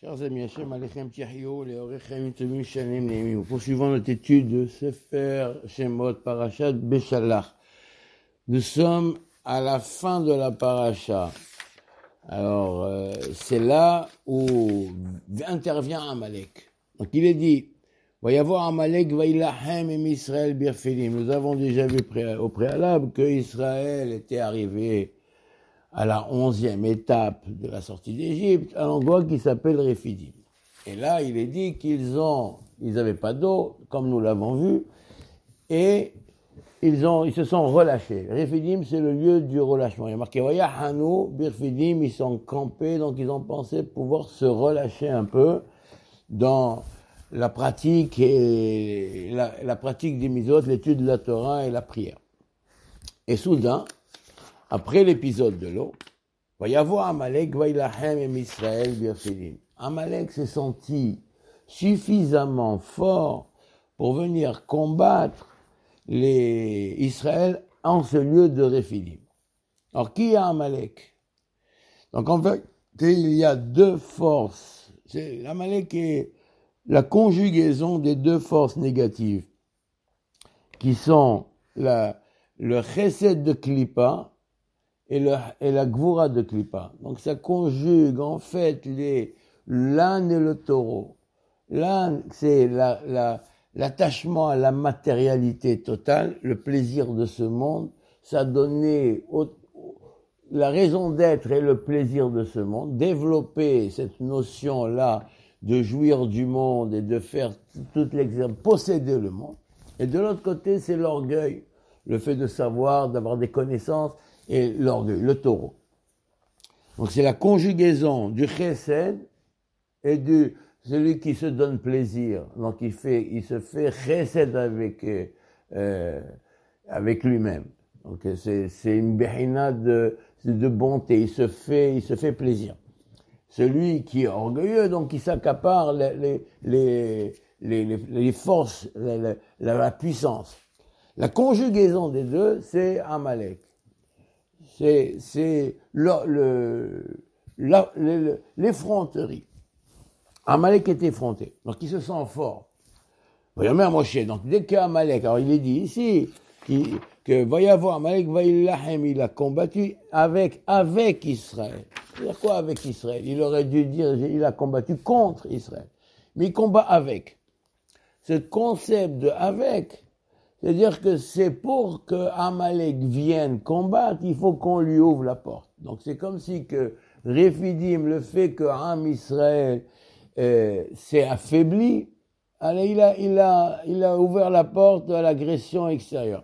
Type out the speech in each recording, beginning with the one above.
Chers amis, Hachem Alechem Tiahio, les Orechem Tovim Shalem Neimim. Poursuivons notre étude de Sefer Shemot Parashat Beshalach. Nous sommes à la fin de la paracha. Alors, c'est là où intervient Amalek. Donc, il est dit, va y avoir Amalek, va ilahem et Israël birfilim. Nous avons déjà vu au préalable que Israël était arrivé à la 11e étape de la sortie d'Égypte, à l'endroit qui s'appelle Rephidim. Et là, il est dit qu'ils n'avaient pas d'eau, comme nous l'avons vu, et ils se sont relâchés. Rephidim, c'est le lieu du relâchement. Il y a marqué, Vaya Hanou, Birfidim, ils sont campés, donc ils ont pensé pouvoir se relâcher un peu dans la pratique et la pratique des mitzvot, l'étude de la Torah et la prière. Et soudain, après l'épisode de l'eau, va y avoir Amalek, va ilahem et Israël birfidim. Amalek s'est senti suffisamment fort pour venir combattre les Israël en ce lieu de Rephidim. Alors, qui est Amalek? Donc, en fait, il y a deux forces. Amalek est la conjugaison des deux forces négatives, qui sont le chesed de Klippa et la Gvura de Klippa. Donc ça conjugue en fait l'âne et le taureau. L'âne, c'est l'attachement à la matérialité totale, le plaisir de ce monde. Ça donnait la raison d'être et le plaisir de ce monde. Développer cette notion-là de jouir du monde et de faire toute l'exercice, posséder le monde. Et de l'autre côté, c'est l'orgueil, le fait de savoir, d'avoir des connaissances, et l'orgueil, le taureau. Donc c'est la conjugaison du chesed et de celui qui se donne plaisir. Donc il se fait chesed avec lui-même. Donc c'est une behina de bonté. Il se fait plaisir. Celui qui est orgueilleux, donc il s'accapare les forces, la puissance. La conjugaison des deux, c'est Amalek. C'est l'effronterie. Amalek est effronté, donc il se sent fort. Voyons à Moshe, donc dès qu'Amalek, alors il est dit ici, que va y avoir Amalek, va il a combattu avec Israël. C'est-à-dire quoi avec Israël? Il aurait dû dire, il a combattu contre Israël. Mais il combat avec. Ce concept de avec, c'est-à-dire que c'est pour que Amalek vienne combattre, il faut qu'on lui ouvre la porte. Donc c'est comme si que Rephidim, le fait que Am Israël s'est affaibli, alors il a ouvert la porte à l'agression extérieure.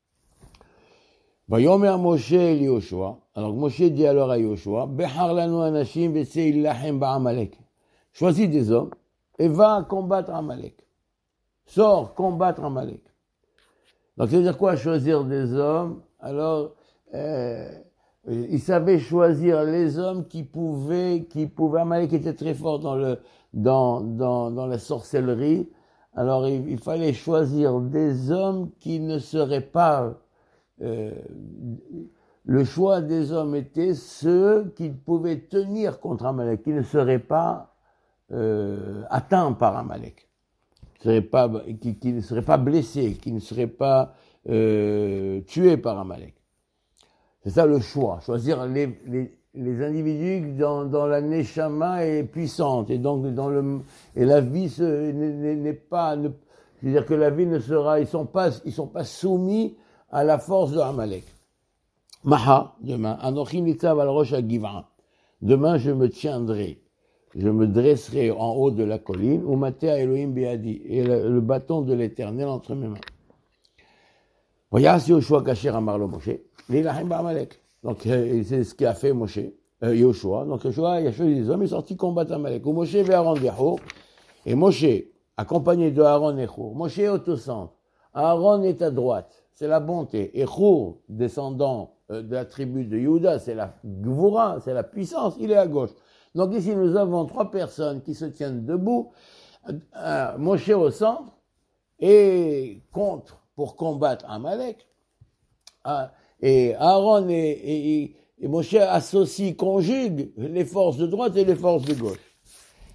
Vayomer Moshe el Yoshua. Alors Moshe dit alors à Yoshua, Behar lanu anashim v'tse ilahem ba'Amalek. Choisis des hommes et va combattre Amalek. Sors combattre Amalek. Donc, c'est-à-dire quoi, choisir des hommes? Alors, il savait choisir les hommes qui pouvaient, Amalek était très fort dans la sorcellerie. Alors, il fallait choisir des hommes qui ne seraient pas, le choix des hommes était ceux qui pouvaient tenir contre Amalek, qui ne seraient pas, atteints par Amalek. Qui ne seraient pas blessés, qui ne seraient pas tués par Amalek. C'est ça le choix, choisir les individus dans la neshama est puissante et donc et la vie n'est pas, c'est-à-dire que la vie ne sera, ils sont pas soumis à la force de Amalek. Maha, demain, Anochi nitzav al rosh ha-giv'a. Demain je me tiendrai. Je me dresserai en haut de la colline, ou matea Elohim biadi, et le bâton de l'Éternel entre mes mains. Voyez, Yoshua Kasher Amarlo Moshe, l'Ilahim Ba'Amalek. Donc, c'est ce qu'a fait Moshe, Yoshua. Donc, Yoshua, il a choisi des hommes, il est sorti combattre Amalek. Ou Moshe vers Aaron Bechour, et Moshe, accompagné de Aaron et Chour. Moshe est au centre. Aaron est à droite. C'est la bonté. Et Chour, descendant de la tribu de Yehuda, c'est la Gvura, c'est la puissance, il est à gauche. Donc ici, nous avons trois personnes qui se tiennent debout, Moshe au centre, et pour combattre Amalek. Et Aaron et Moshe associent, conjuguent les forces de droite et les forces de gauche.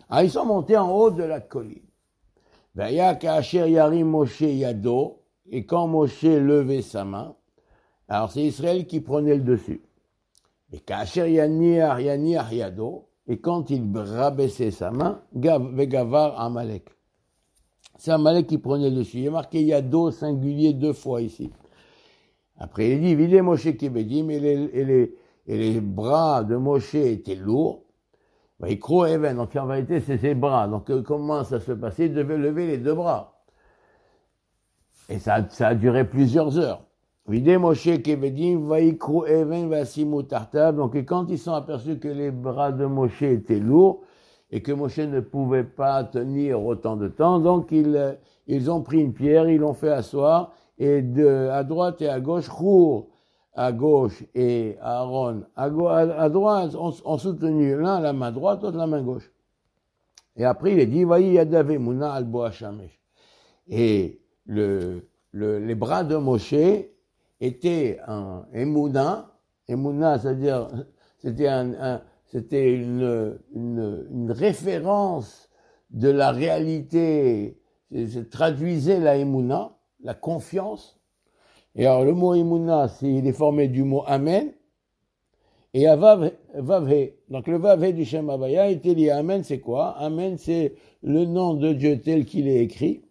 Alors ils sont montés en haut de la colline. Vaya ka'asher yarim Moshe yado, et quand Moshe levait sa main, alors c'est Israël qui prenait le dessus. Et ka'asher yaniach yado, et quand il rabaissait sa main, vegavar Amalek. C'est Amalek qui prenait le dessus. Il est marqué yado singulier 2 fois ici. Après il dit, videz Moshe kebedim, et les bras de Moshe étaient lourds. Il croit Even, donc en vérité c'est ses bras. Donc comment ça se passait? Il devait lever les 2 bras. Et ça a duré plusieurs heures. Vidé Moshe Kevedim, Vaikru Even, Vasimu Tartab. Donc quand ils sont aperçus que les bras de Moshe étaient lourds et que Moshe ne pouvait pas tenir autant de temps, donc ils ont pris une pierre, ils l'ont fait asseoir, et à droite et à gauche, Chour à gauche et Aaron à droite ont soutenu l'un la main droite, l'autre la main gauche. Et après il est dit, Vaï Yadav Emuna al Boachamesh. Et les bras de Moshe étaient un Emuna, c'est-à-dire c'était une référence de la réalité, traduisait la Emuna, la confiance. Et alors, le mot Emouna, il est formé du mot Amen, et à Vavhe. Donc, le Vavhe du Shem Havaya était lié à Amen, c'est quoi? Amen, c'est le nom de Dieu tel qu'il est écrit,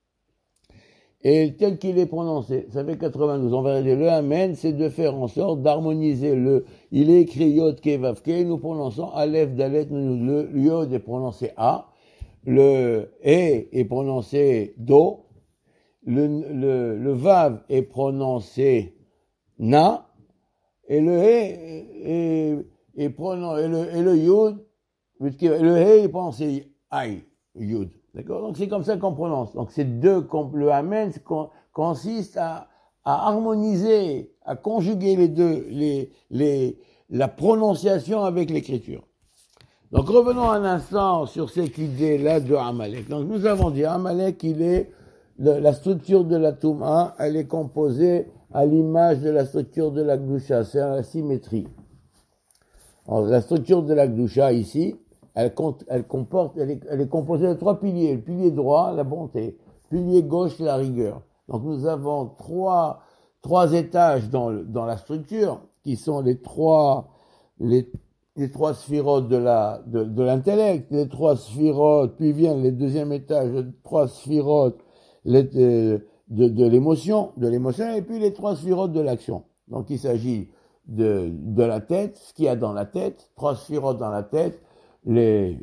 et tel qu'il est prononcé. Ça fait 92. On va dire le Amen, c'est de faire en sorte d'harmoniser il est écrit Yod Ke Vav Ke, nous prononçons Aleph, Dalet, le Yod est prononcé A, le E est prononcé Do, le Vav est prononcé Na, et le He est prononcé, et le Yud, le He est prononcé Aï, Yud. D'accord? Donc c'est comme ça qu'on prononce. Donc le Amen consiste à harmoniser, à conjuguer les deux, la prononciation avec l'écriture. Donc revenons un instant sur cette idée-là de Amalek. Donc nous avons dit Amalek, il est la structure de la Touma, elle est composée à l'image de la structure de la Gdusha, c'est la symétrie. Alors, la structure de la Gdusha ici, elle est composée de 3 piliers. Le pilier droit, la bonté. Le pilier gauche, la rigueur. Donc nous avons trois étages dans la structure, qui sont les trois sphirotes de l'intellect, les 3 sphirotes, puis viennent les deuxième étage, les 3 sphirotes de l'émotion, et puis les 3 sphirotes de l'action. Donc il s'agit de la tête, ce qu'il y a dans la tête, 3 sphirotes dans la tête, les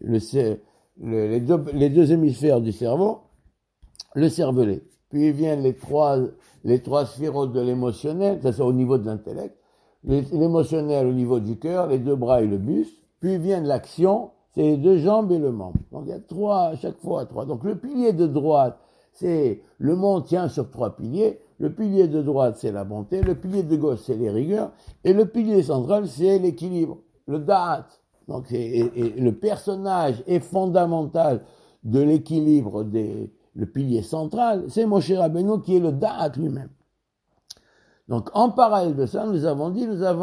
2 hémisphères du cerveau, le cervelet. Puis viennent les trois sphirotes de l'émotionnel, ça c'est au niveau de l'intellect, l'émotionnel au niveau du cœur, les 2 bras et le buste. Puis vient l'action, c'est les 2 jambes et le membre. Donc il y a 3, à chaque fois 3. Donc le pilier de droite, c'est le monde tient sur 3 piliers. Le pilier de droite, c'est la bonté. Le pilier de gauche, c'est les rigueurs. Et le pilier central, c'est l'équilibre, le da'at. Donc, et le personnage est fondamental de l'équilibre le pilier central, c'est Moshe Rabbeinu qui est le da'at lui-même. Donc, en parallèle de ça, nous avons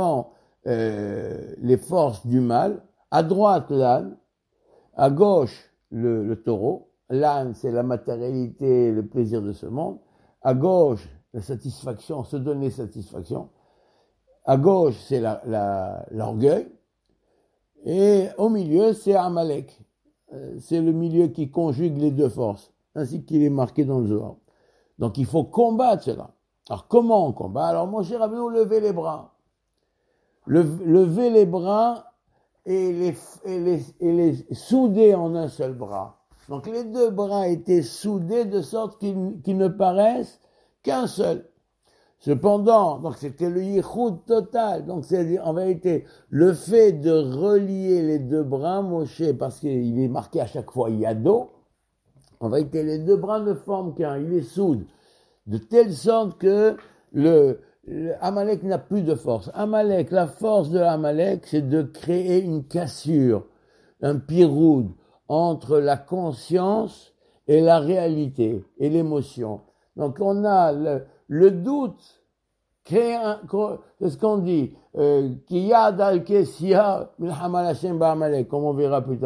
les forces du mal. À droite, l'âne. À gauche, le taureau. L'âne, c'est la matérialité, le plaisir de ce monde. À gauche, la satisfaction, se donner satisfaction. À gauche, c'est l'orgueil. Et au milieu, c'est Amalek. C'est le milieu qui conjugue les 2 forces, ainsi qu'il est marqué dans le Zohar. Donc il faut combattre cela. Alors comment on combat? Alors Moshe Rabbeinu levait les bras. Lever les bras et les souder en un seul bras. Donc les 2 bras étaient soudés de sorte qu'ils ne paraissent qu'un seul. Cependant, donc c'était le yichud total. Donc c'est en vérité le fait de relier les 2 bras, Moshe, parce qu'il est marqué à chaque fois yado. En vérité, les 2 bras ne forment qu'un. Il les soude de telle sorte que Amalek n'a plus de force. Amalek, la force de Amalek, c'est de créer une cassure, un piroud entre la conscience et la réalité et l'émotion. Donc on a le doute, c'est ce qu'on dit, Kiyad al-Kesia, comme on verra plus tard.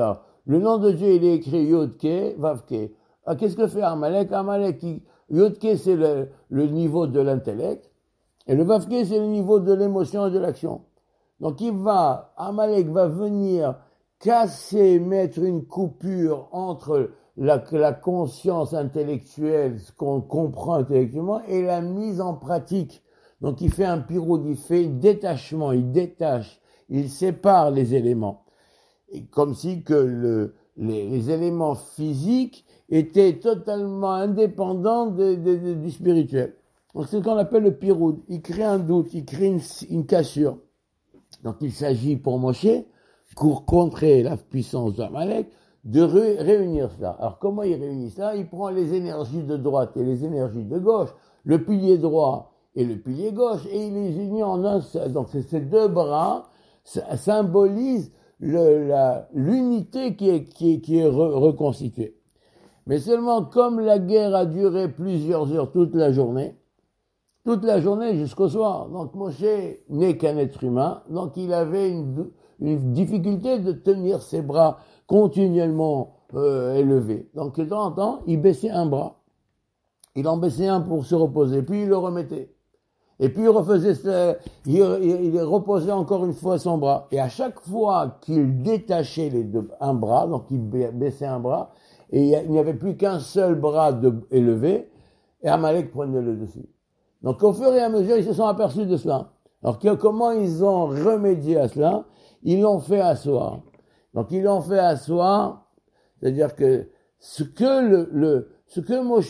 Le nom de Dieu, il est écrit Yod-Ke, Vav-Ke. Ah, qu'est-ce que fait Amalek? Amalek, Yod-Ke, c'est le niveau de l'intellect. Et le Vav-Ke, c'est le niveau de l'émotion et de l'action. Donc Amalek va venir casser, mettre une coupure entre la conscience intellectuelle, ce qu'on comprend intellectuellement, et la mise en pratique. Donc il fait un piroud, il fait détachement, il détache, il sépare les éléments. Et comme si que les éléments physiques étaient totalement indépendants du spirituel. Donc c'est ce qu'on appelle le piroud. Il crée un doute, il crée une cassure. Donc il s'agit pour Moshe, pour contrer la puissance d'Amalek, de réunir cela. Alors comment il réunit ça? Il prend les énergies de droite et les énergies de gauche, le pilier droit et le pilier gauche, et il les unit en un seul. Donc ces deux bras symbolisent l'unité qui est reconstituée. Mais seulement comme la guerre a duré plusieurs heures toute la journée jusqu'au soir. Donc Moshe n'est qu'un être humain, donc il avait une difficulté de tenir ses bras continuellement élevés. Donc de temps en temps, il baissait un bras, il en baissait un pour se reposer, puis il le remettait. Et puis il refaisait il reposait encore une fois son bras. Et à chaque fois qu'il détachait un bras, donc il baissait un bras, et il n'y avait plus qu'un seul bras élevé, et Amalek prenait le dessus. Donc au fur et à mesure, ils se sont aperçus de cela. Alors comment ils ont remédié à cela? Ils l'ont fait asseoir. Donc ils l'ont fait asseoir, c'est-à-dire que ce que Moshe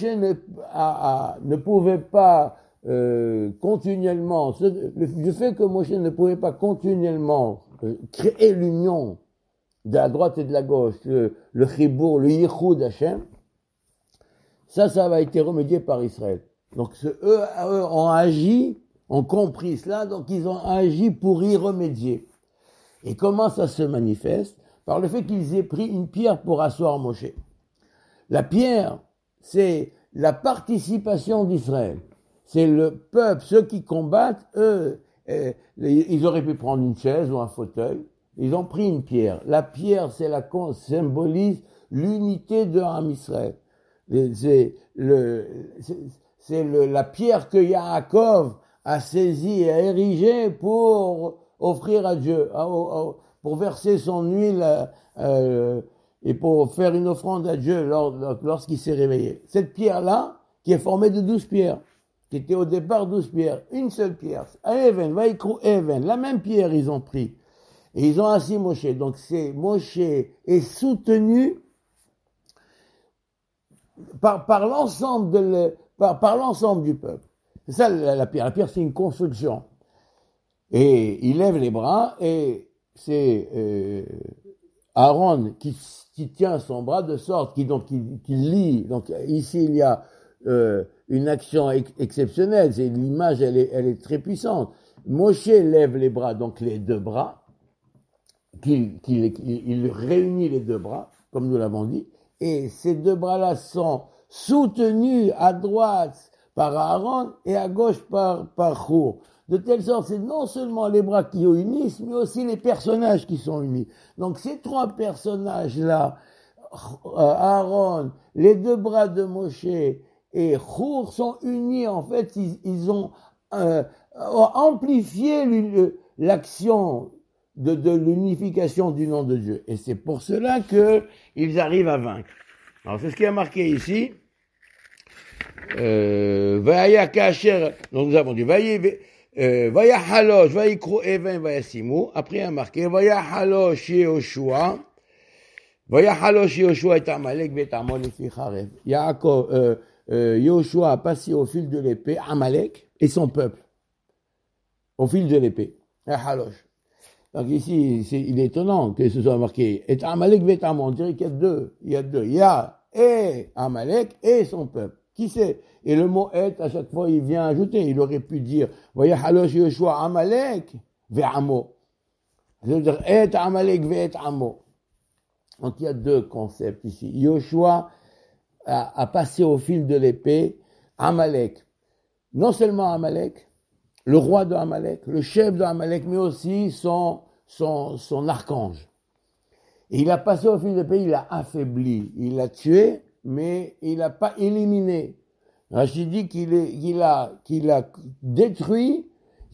ne pouvait pas continuellement, le fait que Moshe ne pouvait pas continuellement créer l'union de la droite et de la gauche, le chibour, le yichud Hashem, ça va été remédié par Israël. Donc eux ont agi, ont compris cela, donc ils ont agi pour y remédier. Et comment ça se manifeste? Par le fait qu'ils aient pris une pierre pour asseoir Moshe. La pierre, c'est la participation d'Israël. C'est le peuple, ceux qui combattent, eux, ils auraient pu prendre une chaise ou un fauteuil. Ils ont pris une pierre. La pierre, symbolise l'unité de Ham Israël. C'est la pierre que Yaakov a saisie et a érigée pour offrir à Dieu, pour verser son huile et pour faire une offrande à Dieu lorsqu'il s'est réveillé. Cette pierre-là, qui est formée de 12 pierres, qui était au départ 12 pierres, une seule pierre, Even, Vaikru Even, la même pierre ils ont pris. Et ils ont assis Moshe. Donc Moshe est soutenu par l'ensemble par l'ensemble du peuple. C'est ça la pierre. La pierre, c'est une construction. Et il lève les bras et c'est Aaron qui tient son bras de sorte qu'il lie. Donc ici il y a une action exceptionnelle. C'est l'image, elle est très puissante. Moshe lève les bras, donc les deux bras. Il réunit les deux bras, comme nous l'avons dit, et ces deux bras-là sont soutenus à droite par Aaron et à gauche par Hur. De telle sorte, c'est non seulement les bras qui unissent, mais aussi les personnages qui sont unis. Donc ces trois personnages-là, Aaron, les deux bras de Moshe et Hur sont unis. En fait, ils ont amplifié l'action de l'unification du nom de Dieu. Et c'est pour cela qu'ils arrivent à vaincre. Alors c'est ce qui est marqué ici. Vaya kasher, donc nous avons dit Vaya halosh, vaikru even, vaya simu. Après il y a marqué Vaya halosh Yehoshua. Vaya halosh Yehoshua et Amalek vet Amon lefi charev. Yaakov, Yehoshua a passé au fil de l'épée Amalek et son peuple. Au fil de l'épée. Halosh. Donc ici, il est étonnant que ce soit marqué et Amalek vet Amon. On dirait qu'il y a deux. Il y a et Amalek et son peuple. Qui c'est? Et le mot et, à chaque fois, il vient ajouter. Il aurait pu dire, voyez, halosh Yehoshua Amalek ve'amo. Ça veut dire et Amalek ve'et amo. Donc il y a deux concepts ici. Yehoshua a passé au fil de l'épée Amalek. Non seulement Amalek, le roi de Amalek, le chef de Amalek, mais aussi son archange. Et il a passé au fil des pays, il l'a affaibli, il l'a tué, mais il l'a pas éliminé. Rachid dit qu'il a détruit,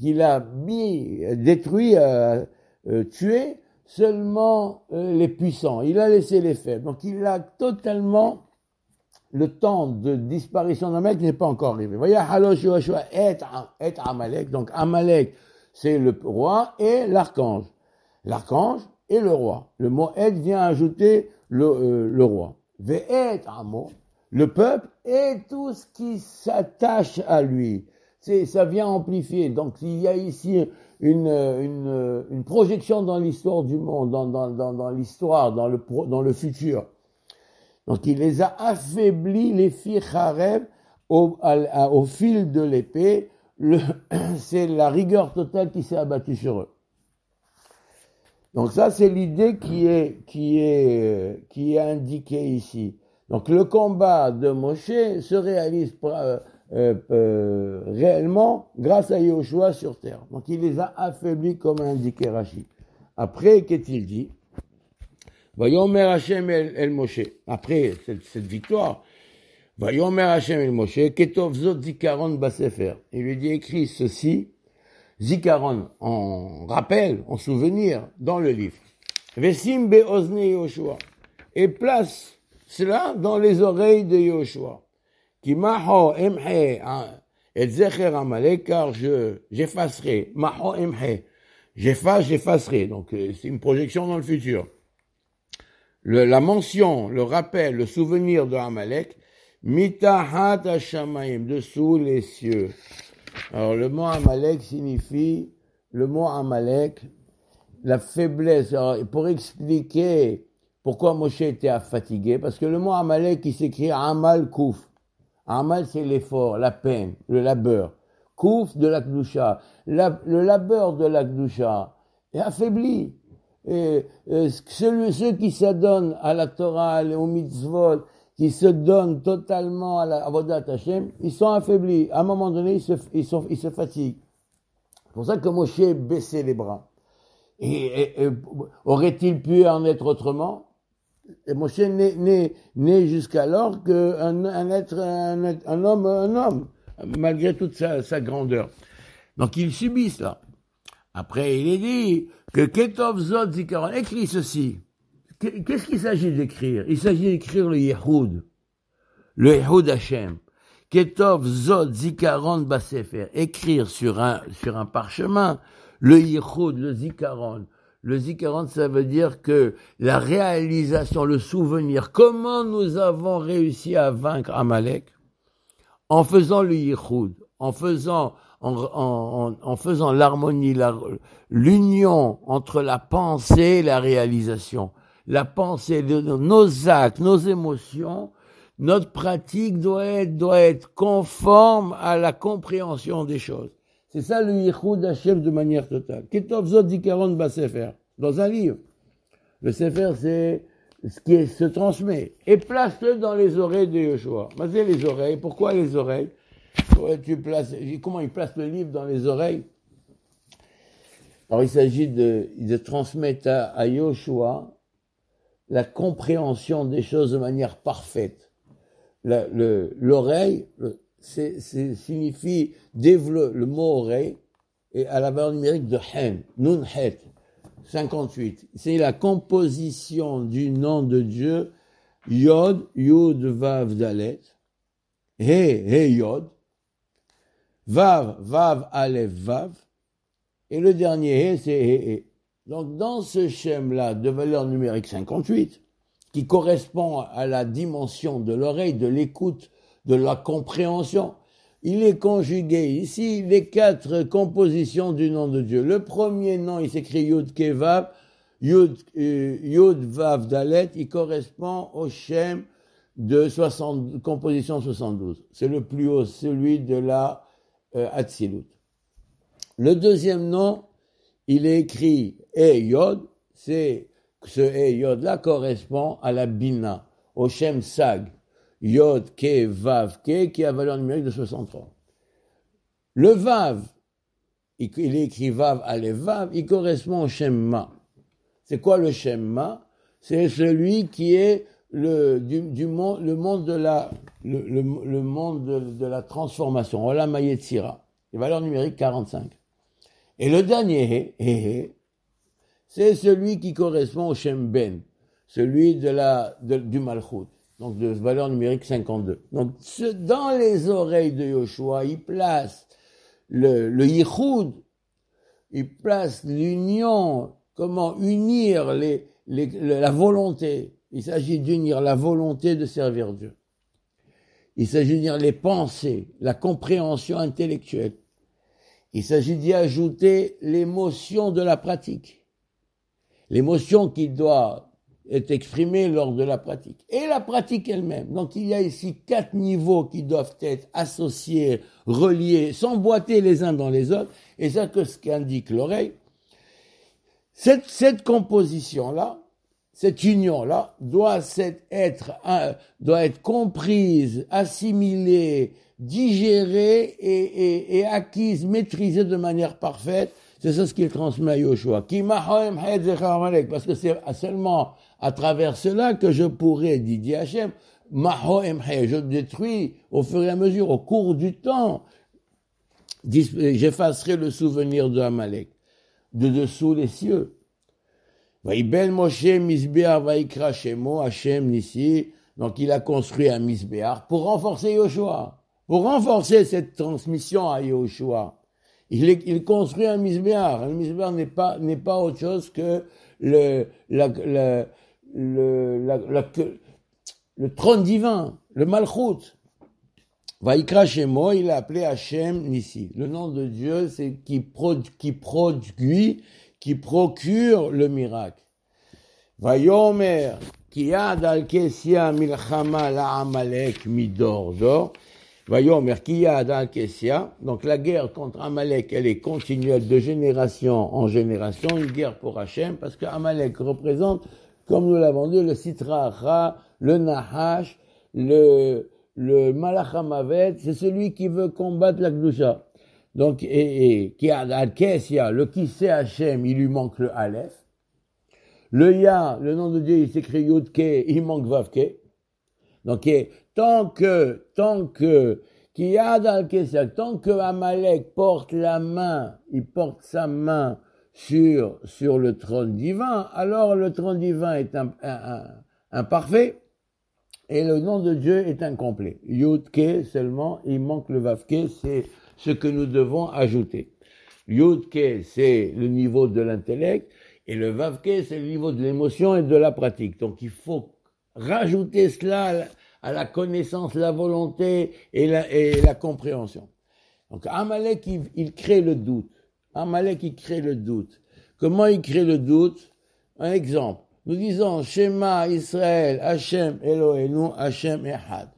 tué seulement les puissants. Il a laissé les faibles. Donc il a totalement, le temps de disparition d'Amalek n'est pas encore arrivé. Vous voyez, Halosh Yoshua et Amalek. Donc Amalek, c'est le roi et l'archange. L'archange et le roi. Le mot et vient ajouter le roi. Ve'et amo, le peuple et tout ce qui s'attache à lui. Ça vient amplifier. Donc il y a ici une projection dans l'histoire du monde, dans l'histoire, dans le futur. Donc il les a affaiblis, les filles Kharev, au fil de l'épée. C'est la rigueur totale qui s'est abattue sur eux. Donc ça, c'est l'idée qui est indiquée ici. Donc le combat de Moshe se réalise réellement grâce à Yehoshua sur terre. Donc il les a affaiblis comme indiqué Rashi. Après, qu'est-il dit? Vayomer Hashem el Moshe. Après cette victoire, Vayomer Hashem el Moshe, Ketov zot zikaron basefer. Il lui dit, écris ceci, zikaron, en rappel, en souvenir, dans le livre. Vesim be'ozne Yehoshua. Et place cela dans les oreilles de Yehoshua. Ki maho emhe et zecher Amalek, car j'effacerai. Maho emhe. J'effacerai. Donc c'est une projection dans le futur. La mention, le rappel, le souvenir de Amalek, mitahat hashamayim, dessous les cieux. Alors le mot Amalek signifie, la faiblesse. Alors, pour expliquer pourquoi Moshe était fatigué, parce que le mot Amalek, il s'écrit Amal Kouf. Amal, c'est l'effort, la peine, le labeur. Kouf de la Kdusha. Le labeur de la Kdusha est affaibli. Et ceux qui s'adonnent à la Torah, aux mitzvot, qui se donnent totalement à la Avodat Hashem, ils sont affaiblis. À un moment donné, ils se fatiguent. C'est pour ça que Moshe baissait les bras. Et aurait-il pu en être autrement? Et Moshe n'est jusqu'alors qu'un homme, malgré toute sa grandeur. Donc il subit cela. Après, il est dit que Ketov Zod Zikaron, écrit ceci. Qu'est-ce qu'il s'agit d'écrire? Il s'agit d'écrire le Yehoud Hashem. Ketov Zod Zikaron Basefer, écrire sur un parchemin le Yehoud, le Zikaron. Le Zikaron, ça veut dire que la réalisation, le souvenir, comment nous avons réussi à vaincre Amalek en faisant le Yehoud, en faisant l'harmonie, l'union entre la pensée et la réalisation. La pensée, nos actes, nos émotions, notre pratique doit être conforme à la compréhension des choses. C'est ça le Yichud Hashem de manière totale. Ketov Zot Zikaron Basefer, dans un livre. Le Sefer, c'est ce qui se transmet. Et place-le dans les oreilles de Yehoshua. Mais c'est les oreilles. Pourquoi les oreilles? Comment il place le livre dans les oreilles? Alors il s'agit de transmettre à Yehoshua la compréhension des choses de manière parfaite. L'oreille, signifie le mot oreille, et à la valeur numérique de Hen, Nun Het, 58. C'est la composition du nom de Dieu, Yod, Yud, Vav, Dalet, He, Yod, Vav, Aleph, Vav, et le dernier He, c'est He. Donc dans ce schème-là de valeur numérique 58, qui correspond à la dimension de l'oreille, de l'écoute, de la compréhension, il est conjugué ici les 4 compositions du nom de Dieu. Le premier nom, il s'écrit Yud Kevav, Yud Vav Dalet, il correspond au Shem de composition 72. C'est le plus haut, celui de la Hatzilut. Le deuxième nom, il est écrit Yod, ce Yod là correspond à la Bina, au Shem Sag. Yod, Ke, Vav, Ke, qui a valeur numérique de 63. Le Vav, il est écrit Vav, Aleph, Vav, il correspond au Shem Ma. C'est quoi le Shem Ma? c'est celui qui est le monde de la transformation. Olam HaYetzira. Les valeurs numériques 45. Et le dernier, c'est celui qui correspond au Shem Ben, celui du Malchut. Donc de valeur numérique 52. Donc dans les oreilles de Yoshua, il place le Yichud, il place l'union, comment unir la volonté. Il s'agit d'unir la volonté de servir Dieu. Il s'agit d'unir les pensées, la compréhension intellectuelle. Il s'agit d'y ajouter l'émotion de la pratique. L'émotion qui doit être exprimée lors de la pratique. Et la pratique elle-même. Donc il y a ici 4 niveaux qui doivent être associés, reliés, s'emboîter les uns dans les autres. Et ça que ce qu'indique l'oreille. Cette composition-là, cette union-là, doit être comprise, assimilée, digérée et acquise, maîtrisée de manière parfaite. C'est ça ce qu'il transmet à Yoshua. Parce que c'est seulement à travers cela que je pourrais, dit Hachem, je détruis au fur et à mesure, au cours du temps, j'effacerai le souvenir de Amalek, de dessous les cieux. Vaïbel Moshe Misbéar Vaïkra Shemo Hachem Nissi. Donc il a construit un Misbéar pour renforcer Yoshua, pour renforcer cette transmission à Yoshua. Il construit un Misbéar. Un Misbéar n'est pas autre chose que le trône divin, le Malchut. Vaïkra Shemo, il a appelé Hachem Nissi. Le nom de Dieu, c'est qui procure le miracle. Vayomer, Kiyad al-Kessia milchama la-Amalek midor. Vayomer, Kiyad al-Kessia. Donc la guerre contre Amalek, elle est continuelle de génération en génération, une guerre pour Hachem, parce que Amalek représente, comme nous l'avons dit, le Sitra Achra, le Nahash, le Malach HaMavet, c'est celui qui veut combattre la Kedusha. Donc, qui a al-Kessia, le qui sait Hachem, il lui manque le Aleph. Le Ya, le nom de Dieu, il s'écrit Yud-Ke, il manque Vav-Ke. Donc, tant que, qui a al-Kessia, tant que Amalek porte il porte sa main sur le trône divin, alors le trône divin est imparfait. Et le nom de Dieu est incomplet. Yud-Ke seulement, il manque le Vav-Ke, c'est ce que nous devons ajouter. Yud-Ke, c'est le niveau de l'intellect, et le Vav-Ke, c'est le niveau de l'émotion et de la pratique. Donc il faut rajouter cela à la connaissance, la volonté et la compréhension. Donc Amalek, il crée le doute. Amalek, il crée le doute. Comment il crée le doute? Un exemple. Nous disons, Shema Israël, Hachem Eloheinu, Hachem Echad.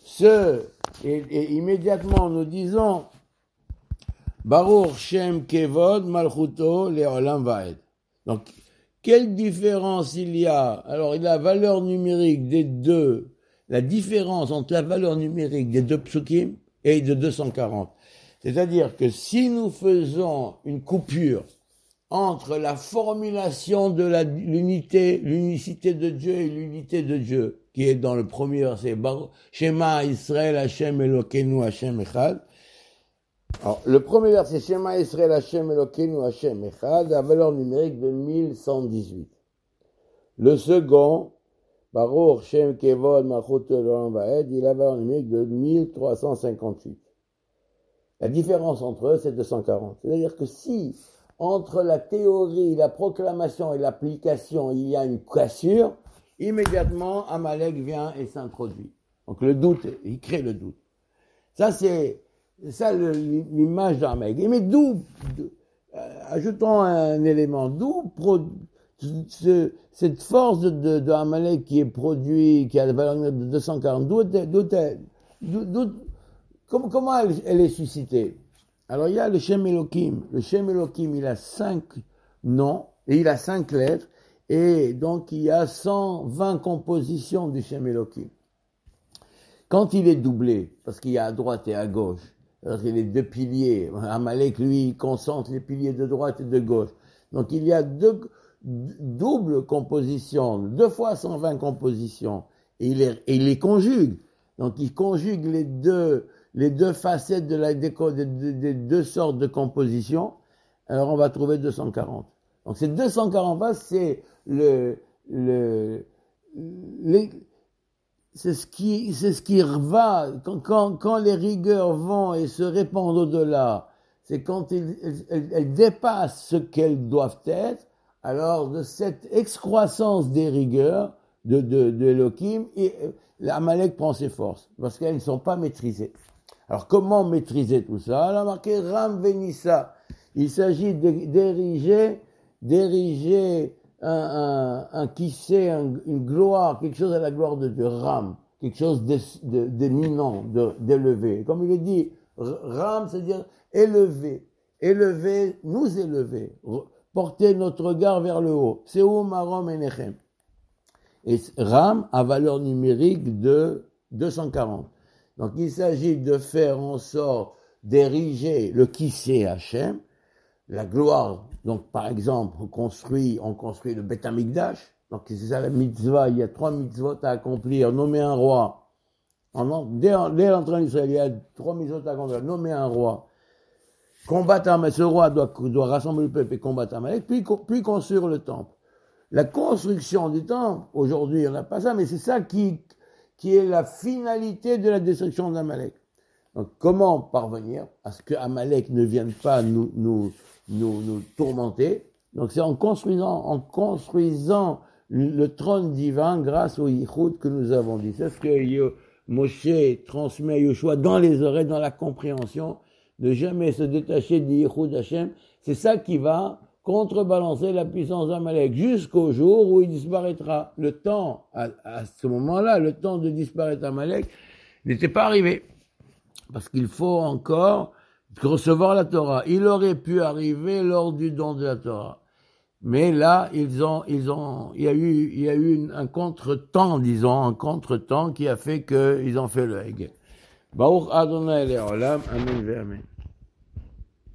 Et immédiatement nous disons, Baruch Shem Kevod Malchuto Leolam Vaed. Donc, quelle différence il y a? Alors, la valeur numérique des deux, la différence entre la valeur numérique des deux psukim est de 240. C'est-à-dire que si nous faisons une coupure entre la formulation de l'unicité de Dieu et l'unité de Dieu, qui est dans le premier verset, Shema Israël Hashem Elokeinu Hashem Echad. Alors, le premier verset, Shema Israël Hashem Elokeinu Hashem Echad, la valeur numérique de 1118. Le second, Baruch Shem Kevod Malchut Olam Vaed, il a la valeur numérique de 1358. La différence entre eux, c'est 240. C'est-à-dire que si entre la théorie, la proclamation et l'application, il y a une cassure, immédiatement, Amalek vient et s'introduit. Donc le doute, il crée le doute. Ça, c'est l'image d'Amalek. Mais ajoutons un élément, cette force de Amalek qui est produit, qui a la valeur de 240, comment elle est suscitée? Alors, il y a le Shem Elohim. Le Shem Elohim, il a 5 noms, et il a 5 lettres, et donc il y a 120 compositions du Shem Elohim. Quand il est doublé, parce qu'il y a à droite et à gauche, parce qu'il y a les deux piliers, Amalek, lui, il concentre les piliers de droite et de gauche. Donc, il y a double composition, 2 fois 120 compositions, et il les conjugue. Donc il conjugue les deux facettes des deux sortes de compositions, alors on va trouver 240. Donc ces 240 phases, c'est c'est ce qui va, quand les rigueurs vont et se répandent au-delà, c'est quand elles dépassent ce qu'elles doivent être, alors de cette excroissance des rigueurs de Elohim, l'Amalek prend ses forces, parce qu'elles ne sont pas maîtrisées. Alors comment maîtriser tout ça? On a marqué Ram Venissa. Il s'agit d'ériger un kissé, une gloire, quelque chose à la gloire de Dieu, Ram, quelque chose d'éminent, d'élevé. Comme il est dit, Ram, c'est-à-dire élever, nous élever, porter notre regard vers le haut. C'est où Marom Enechem. Et Ram a valeur numérique de 240. Donc il s'agit de faire en sorte d'ériger le kissé Hachem, la gloire. Donc par exemple, on construit le Beth Amikdash. Donc c'est ça la mitzvah, il y a 3 mitzvot à accomplir, nommer un roi. Dès l'entrée en Israël, il y a 3 mitzvot à accomplir, nommer un roi. Combattre Amalek, ce roi doit rassembler le peuple et combattre Amalek, puis construire le temple. La construction du temple, aujourd'hui on n'a pas ça, mais c'est ça qui est la finalité de la destruction d'Amalek. Donc comment parvenir à ce que Amalek ne vienne pas nous tourmenter? Donc c'est en construisant le trône divin grâce au Yichud que nous avons dit. C'est ce que Moshe transmet à Yoshua dans les oreilles, dans la compréhension, de jamais se détacher du Yichud Hashem. C'est ça qui va contrebalancer la puissance d'Amalek jusqu'au jour où il disparaîtra. Le temps, à ce moment-là, le temps de disparaître Amalek n'était pas arrivé. Parce qu'il faut encore recevoir la Torah. Il aurait pu arriver lors du don de la Torah. Mais là, il y a eu un contre-temps, un contre-temps qui a fait qu'ils ont fait le Heg. Baruch Adonai Le'olam, Amen ve'Amen.